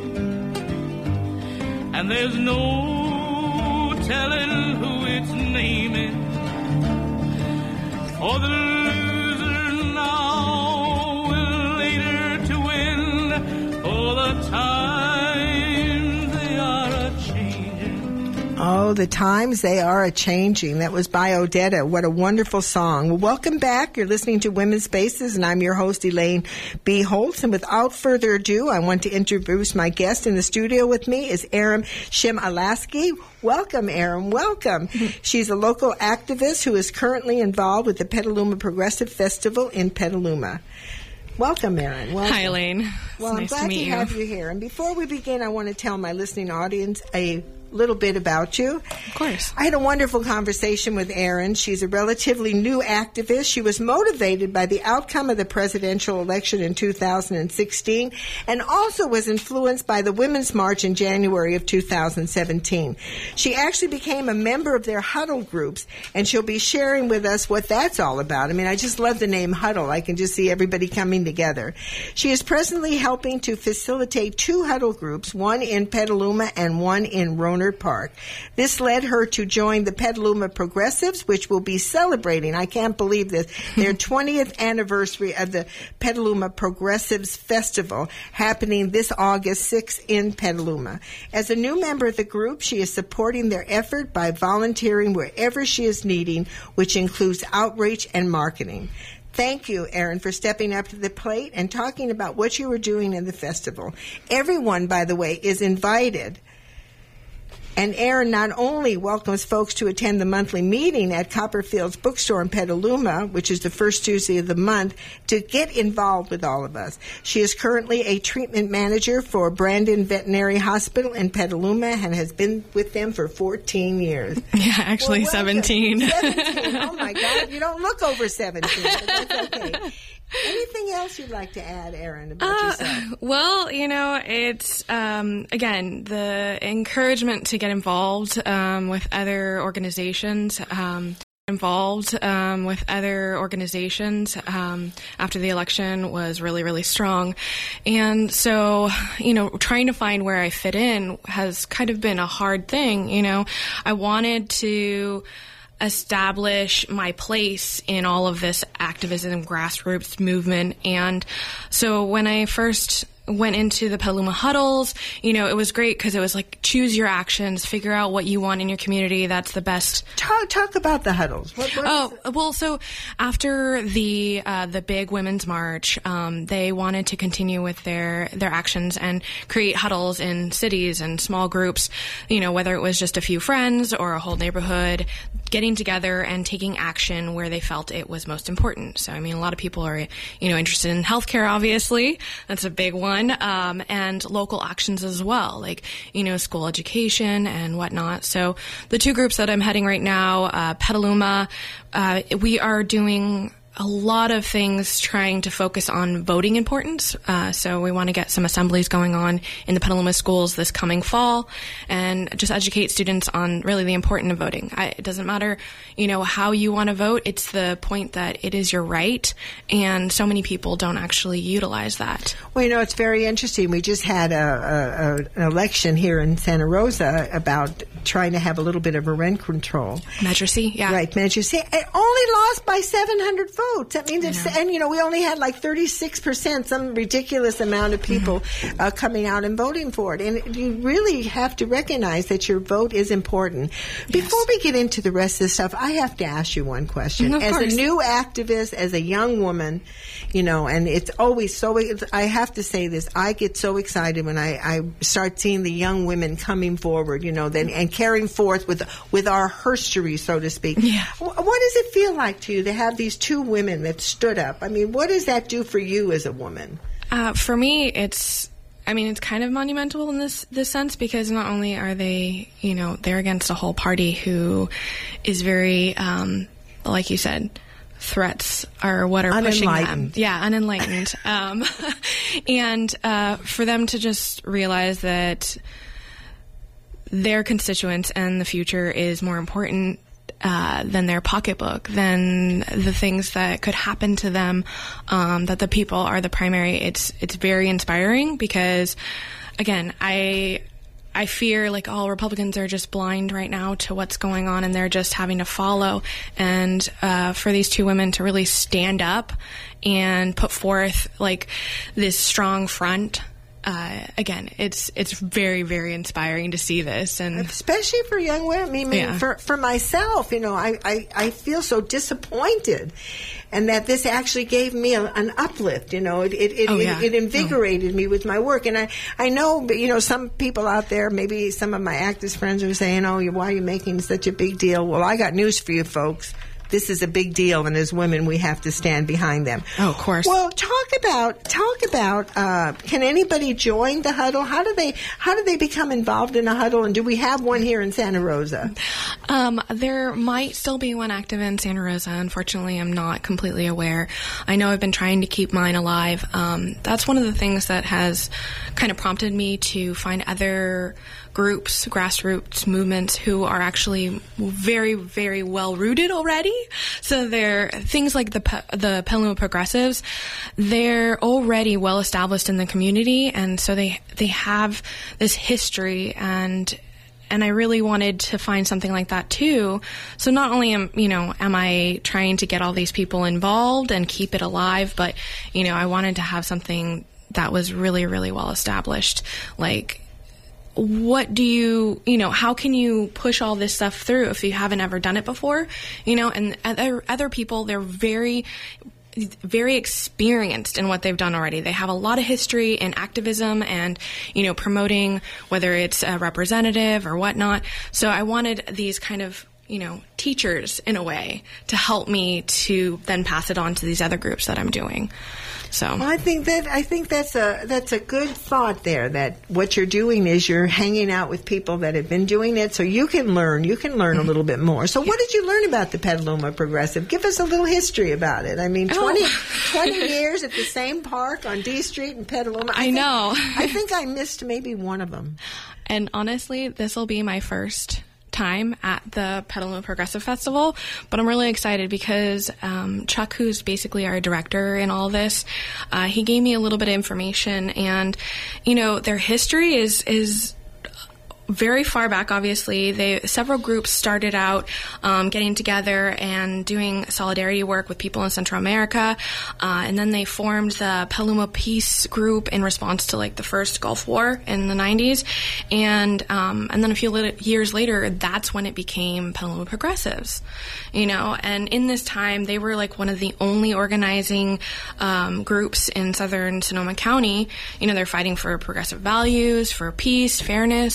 and there's no telling who it's naming. For the loser now will later to win, for the times they are a-changing. Oh, the times they are a-changing. That was by Odetta. What a wonderful song. Well, welcome back. You're listening to Women's Spaces, and I'm your host, Elaine B. Holtz. And without further ado, I want to introduce my guest in the studio with me is Erin Shinalaski. Welcome, Erin. Welcome. She's a local activist who is currently involved with the Petaluma Progressive Festival in Petaluma. Welcome, Erin. Welcome. Hi, Elaine. It's well, nice I'm glad to meet to you. have you here. And before we begin, I want to tell my listening audience a little bit about you. Of course. I had a wonderful conversation with Erin. She's a relatively new activist. She was motivated by the outcome of the presidential election in two thousand sixteen and also was influenced by the Women's March in January of two thousand seventeen. She actually became a member of their huddle groups, and she'll be sharing with us what that's all about. I mean, I just love the name huddle. I can just see everybody coming together. She is presently helping to facilitate two huddle groups, one in Petaluma and one in Roanoke Park. This led her to join the Petaluma Progressives, which will be celebrating, I can't believe this, their twentieth anniversary of the Petaluma Progressives Festival happening this August sixth in Petaluma. As a new member of the group, she is supporting their effort by volunteering wherever she is needing, which includes outreach and marketing. Thank you, Erin, for stepping up to the plate and talking about what you were doing in the festival. Everyone, by the way, is invited. And Erin not only welcomes folks to attend the monthly meeting at Copperfield's Bookstore in Petaluma, which is the first Tuesday of the month, to get involved with all of us. She is currently a treatment manager for Brandon Veterinary Hospital in Petaluma and has been with them for fourteen years. Yeah, actually well, seventeen. seventeen. Oh, my God. You don't look over seventeen, but that's okay. Anything else you'd like to add, Erin, about Uh, yourself? well, you know, it's, um, again, the encouragement to get involved um, with other organizations, um, involved um, with other organizations um, after the election was really, really strong. And so, you know, trying to find where I fit in has kind of been a hard thing. You know, I wanted to establish my place in all of this activism, grassroots movement. And so when I first went into the Petaluma huddles, you know, it was great because it was like, choose your actions, figure out what you want in your community. That's the best. Talk, talk about the huddles. What, what Oh, well, so after the uh, the big Women's March, um, they wanted to continue with their, their actions and create huddles in cities and small groups, you know, whether it was just a few friends or a whole neighborhood, getting together and taking action where they felt it was most important. So, I mean, a lot of people are, you know, interested in healthcare, obviously. That's a big one. Um, and local actions as well, like, you know, school education and whatnot. So the two groups that I'm heading right now, uh, Petaluma, uh, we are doing a lot of things trying to focus on voting importance. Uh, so we want to get some assemblies going on in the Petaluma schools this coming fall and just educate students on really the importance of voting. I, it doesn't matter, you know, how you want to vote. It's the point that it is your right. And so many people don't actually utilize that. Well, you know, it's very interesting. We just had a, a, a, an election here in Santa Rosa about trying to have a little bit of a rent control. Measure C, yeah. Right, Measure C. It only lost by seven hundred votes. That means it's, and you know, we only had like thirty-six percent, some ridiculous amount of people mm-hmm. uh, coming out and voting for it. And you really have to recognize that your vote is important. Yes. Before we get into the rest of the stuff, I have to ask you one question. Of as course. a new activist, as a young woman, you know, and it's always so, it's, I have to say this, I get so excited when I, I start seeing the young women coming forward, you know, then and carrying forth with with our history, so to speak. Yeah. What does it feel like to you to have these two women that stood up? I mean, what does that do for you as a woman? Uh, for me, it's, I mean, it's kind of monumental in this, this sense because not only are they, you know, they're against a whole party who is very, um, like you said, threats are what are pushing them. Yeah, unenlightened. um, and uh, for them to just realize that their constituents and the future is more important uh, than their pocketbook, than the things that could happen to them, um, that the people are the primary. It's it's very inspiring because, again, I I fear like all Republicans are just blind right now to what's going on and they're just having to follow. And uh, for these two women to really stand up and put forth like this strong front. Uh, again, it's it's very, very inspiring to see this, and especially for young women. I mean, yeah. for for myself, you know, I, I, I feel so disappointed, and that this actually gave me a, an uplift. You know, it it it, oh, yeah. it, it invigorated oh. me with my work, and I I know, but you know, some people out there, maybe some of my activist friends are saying, "Oh, why are you making such a big deal?" Well, I got news for you, folks. This is a big deal, and as women, we have to stand behind them. Oh, of course. Well, talk about talk about. Uh, can anybody join the huddle? How do they How do they become involved in a huddle? And do we have one here in Santa Rosa? Um, there might still be one active in Santa Rosa. Unfortunately, I'm not completely aware. I know I've been trying to keep mine alive. Um, that's one of the things that has kind of prompted me to find other groups, grassroots movements who are actually very, very well rooted already. So they're things like the the Petaluma Progressives. They're already well established in the community, and so they they have this history, and and I really wanted to find something like that too. So not only am you know am I trying to get all these people involved and keep it alive, but you know I wanted to have something that was really, really well established, like. What do you, you know, how can you push all this stuff through if you haven't ever done it before? You know, and other, other people, they're very, very experienced in what they've done already. They have a lot of history in activism and, you know, promoting, whether it's a representative or whatnot. So I wanted these kind of, you know, teachers in a way to help me to then pass it on to these other groups that I'm doing. So well, I think that I think that's a that's a good thought there. That what you're doing is you're hanging out with people that have been doing it, so you can learn. You can learn a little bit more. So, what did you learn about the Petaluma Progressive? Give us a little history about it. I mean, twenty, oh. twenty years at the same park on D Street in Petaluma. I, I think, know. I think I missed maybe one of them. And honestly, this will be my first time at the Petaluma Progressive Festival, but I'm really excited because um, Chuck, who's basically our director in all this, uh, he gave me a little bit of information, and you know their history is is very far back. Obviously, they several groups started out um, getting together and doing solidarity work with people in Central America, uh, and then they formed the Petaluma Peace Group in response to like the first Gulf War in the nineties, and um, and then a few lit- years later, that's when it became Petaluma Progressives, you know. And in this time, they were like one of the only organizing um, groups in Southern Sonoma County. You know, they're fighting for progressive values, for peace, fairness.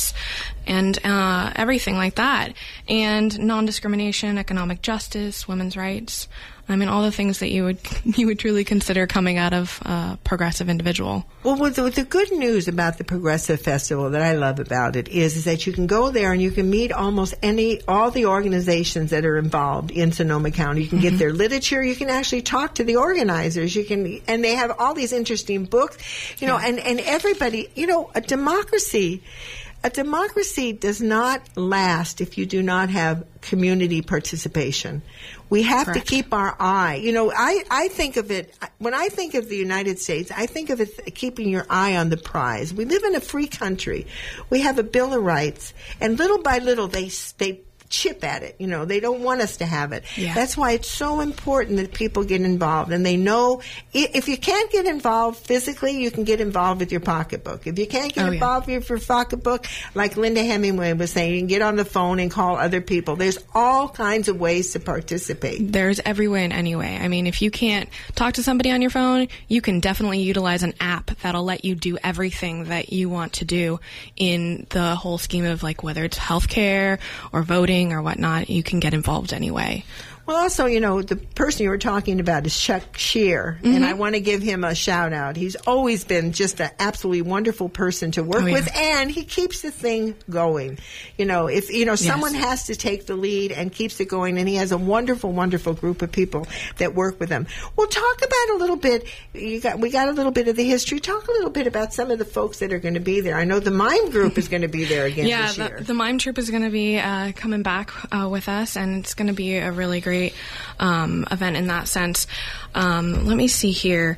and uh, everything like that. And non-discrimination, economic justice, women's rights. I mean, all the things that you would you would truly consider coming out of a progressive individual. Well, with the, with the good news about the Progressive Festival that I love about it is, is that you can go there and you can meet almost any, all the organizations that are involved in Sonoma County. You can mm-hmm. get their literature. You can actually talk to the organizers. You can, and they have all these interesting books, you know, yeah. and, and everybody, you know, a democracy, a democracy does not last if you do not have community participation. We have Correct. to keep our eye. You know, I, I think of it, when I think of the United States, I think of it keeping your eye on the prize. We live in a free country. We have a Bill of Rights, and little by little they they chip at it. You know, they don't want us to have it. Yeah. That's why it's so important that people get involved, and they know if you can't get involved physically, you can get involved with your pocketbook. If you can't get oh, involved yeah. with your pocketbook, like Linda Hemingway was saying, you can get on the phone and call other people. There's all kinds of ways to participate. There's every way and any way. I mean, if you can't talk to somebody on your phone, you can definitely utilize an app that'll let you do everything that you want to do in the whole scheme of, like, whether it's healthcare or voting or whatnot. You can get involved anyway. Well, also, you know, the person you were talking about is Chuck Shear, mm-hmm. and I want to give him a shout-out. He's always been just an absolutely wonderful person to work oh, yeah. with, and he keeps the thing going. You know, if, you know, yes. someone has to take the lead and keeps it going, and he has a wonderful, wonderful group of people that work with him. Well, talk about a little bit, you got, we got a little bit of the history. Talk a little bit about some of the folks that are going to be there. I know the Mime Group is going to be there again yeah, this year. Yeah, the, the Mime Troupe is going to be uh, coming back uh, with us, and it's going to be a really great Great um, event in that sense. Um, let me see here.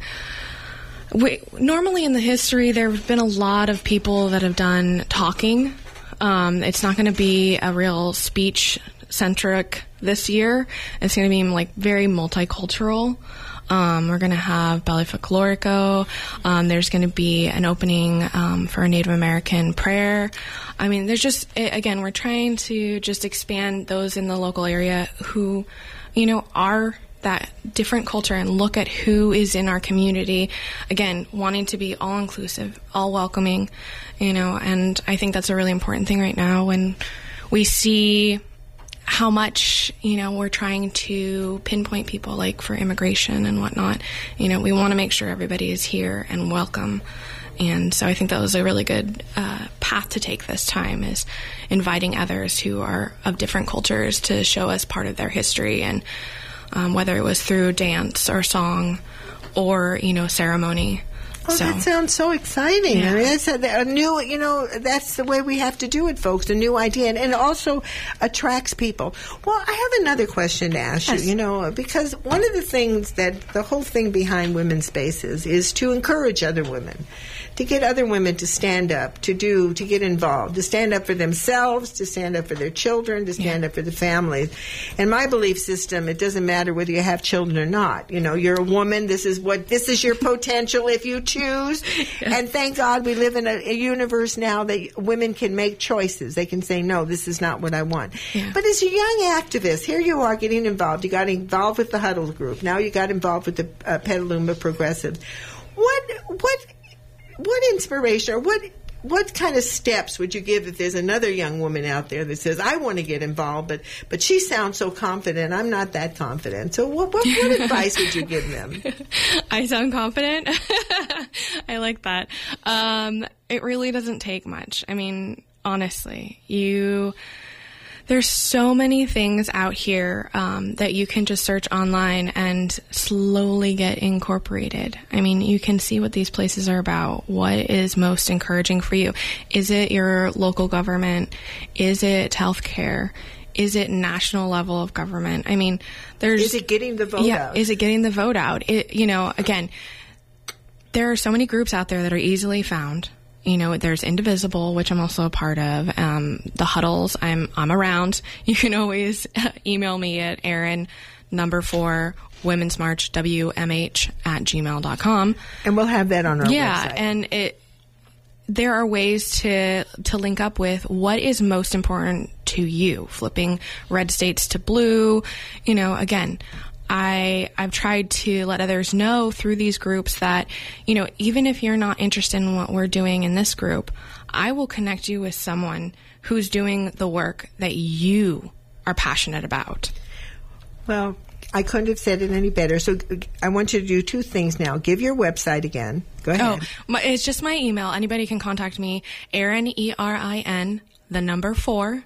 We, normally in the history, there have been a lot of people that have done talking. Um, it's not going to be a real speech-centric this year. It's going to be like very multicultural. Um, we're going to have Ballet Folklorico. Um, there's going to be an opening um, for a Native American prayer. I mean, there's just, again, we're trying to just expand those in the local area who, you know, are that different culture and look at who is in our community. Again, wanting to be all-inclusive, all-welcoming, you know, and I think that's a really important thing right now when we see how much, you know, we're trying to pinpoint people, like for immigration and whatnot. You know, we want to make sure everybody is here and welcome. And so I think that was a really good uh, path to take this time, is inviting others who are of different cultures to show us part of their history, and um, whether it was through dance or song or, you know, ceremony. Oh, so. That sounds so exciting. Yeah. I mean, that's a, a new, you know, that's the way we have to do it, folks, a new idea. And, and it also attracts people. Well, I have another question to ask yes. you, you know, because one of the things that the whole thing behind Women's Spaces is to encourage other women, to get other women to stand up, to do, to get involved, to stand up for themselves, to stand up for their children, to stand yeah. up for the families. And my belief system, it doesn't matter whether you have children or not. You know, you're a woman. This is what, this is your potential if you choose. Yeah. And thank God we live in a, a universe now that women can make choices. They can say, no, this is not what I want. Yeah. But as a young activist, here you are getting involved. You got involved with the Huddle Group. Now you got involved with the uh, Petaluma Progressives. What, what, What inspiration or what what kind of steps would you give if there's another young woman out there that says, I want to get involved, but but she sounds so confident, I'm not that confident. So what, what, what advice would you give them? I sound confident? I like that. Um, it really doesn't take much. I mean, honestly, you... There's so many things out here um, that you can just search online and slowly get incorporated. I mean, you can see what these places are about. What is most encouraging for you? Is it your local government? Is it healthcare? Is it national level of government? I mean, there's... Is it getting the vote yeah, out? Is it getting the vote out? It, you know, again, there are so many groups out there that are easily found. You know, there's Indivisible, which I'm also a part of. Um, the Huddles, I'm I'm around. You can always email me at Erin, number four, Women's March, W M H, at gmail dot com. And we'll have that on our yeah, website. Yeah, and it there are ways to to link up with what is most important to you. Flipping red states to blue. You know, again, I, I've tried to let others know through these groups that, you know, even if you're not interested in what we're doing in this group, I will connect you with someone who's doing the work that you are passionate about. Well, I couldn't have said it any better. So I want you to do two things now. Give your website again. Go ahead. Oh, my, it's just my email. Anybody can contact me. Erin, E R I N, the number four,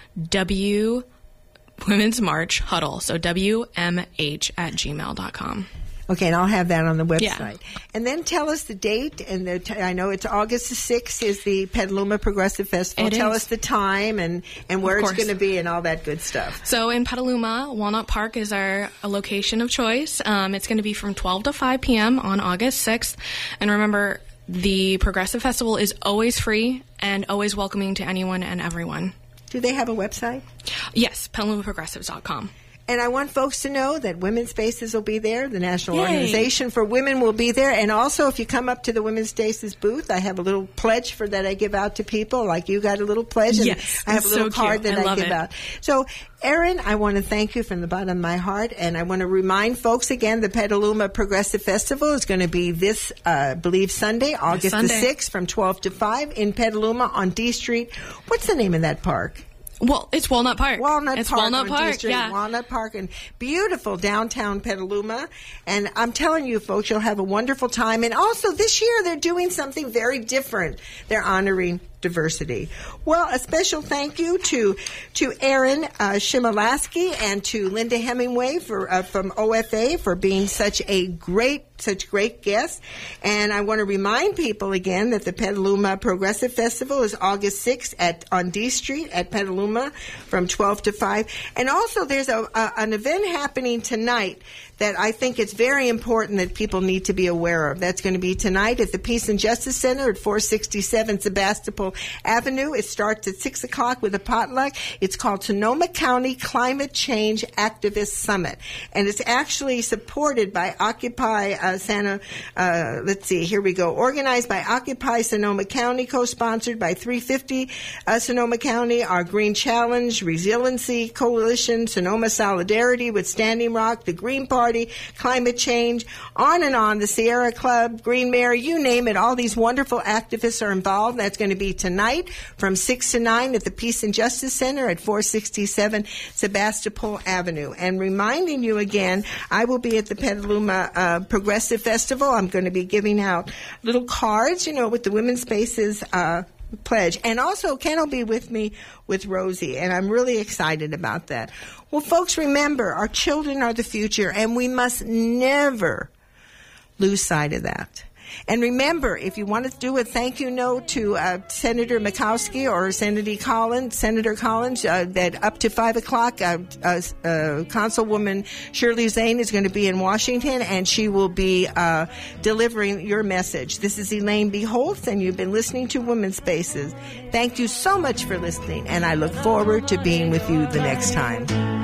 W, Women's March, Huddle. So W M H at gmail dot com. Okay, and I'll have that on the website. Yeah. And then tell us the date. And the t- I know it's August the sixth is the Petaluma Progressive Festival. It tell is. us the time and, and where Of it's course. going to be and all that good stuff. So in Petaluma, Walnut Park is our a location of choice. Um, it's going to be from twelve to five p.m. on August sixth. And remember, the Progressive Festival is always free and always welcoming to anyone and everyone. Do they have a website? Yes, petaluma progressives dot com. And I want folks to know that Women's Spaces will be there. The National Yay. Organization for Women will be there. And also, if you come up to the Women's Spaces booth, I have a little pledge for that I give out to people. Like you got a little pledge. And Yes, I have a it's little so card cute. that I I, love give it. out. So, Erin, I want to thank you from the bottom of my heart. And I want to remind folks again, the Petaluma Progressive Festival is going to be this, uh, I believe, Sunday, August Sunday. the sixth from twelve to five in Petaluma on D Street. What's the name of that park? Well, it's Walnut Park. Walnut it's Park Walnut on D Park, Street, yeah. Walnut Park, and beautiful downtown Petaluma. And I'm telling you, folks, you'll have a wonderful time. And also, this year, they're doing something very different. They're honoring diversity. Well, a special thank you to to Erin uh, Shimalaski and to Linda Hemingway for uh, from O F A for being such a great such great guests. And I want to remind people again that the Petaluma Progressive Festival is August sixth at on D Street at Petaluma from twelve to five. And also there's a, a an event happening tonight that I think it's very important that people need to be aware of. That's going to be tonight at the Peace and Justice Center at four sixty-seven Sebastopol Avenue. It starts at six o'clock with a potluck. It's called Sonoma County Climate Change Activist Summit. And it's actually supported by Occupy uh, Santa, uh, let's see, here we go. Organized by Occupy Sonoma County, co-sponsored by three fifty uh, Sonoma County, our Green Challenge, Resiliency Coalition, Sonoma Solidarity with Standing Rock, the Green Party, Climate Change, on and on, the Sierra Club, Green Mary, you name it. All these wonderful activists are involved. That's going to be tonight from six to nine at the Peace and Justice Center at four sixty-seven Sebastopol Avenue. And reminding you again, I will be at the Petaluma uh, Progressive Festival. I'm going to be giving out little cards, you know, with the Women's Spaces uh pledge. And also, Ken will be with me with Rosie, and I'm really excited about that. Well, folks, remember, our children are the future, and we must never lose sight of that. And remember, if you want to do a thank you note to uh, Senator Murkowski or Senator Collins, Senator Collins, uh, that up to five o'clock, uh, uh, uh, Councilwoman Shirley Zane is going to be in Washington, and she will be uh, delivering your message. This is Elaine B. Holtz, and you've been listening to Women's Spaces. Thank you so much for listening, and I look forward to being with you the next time.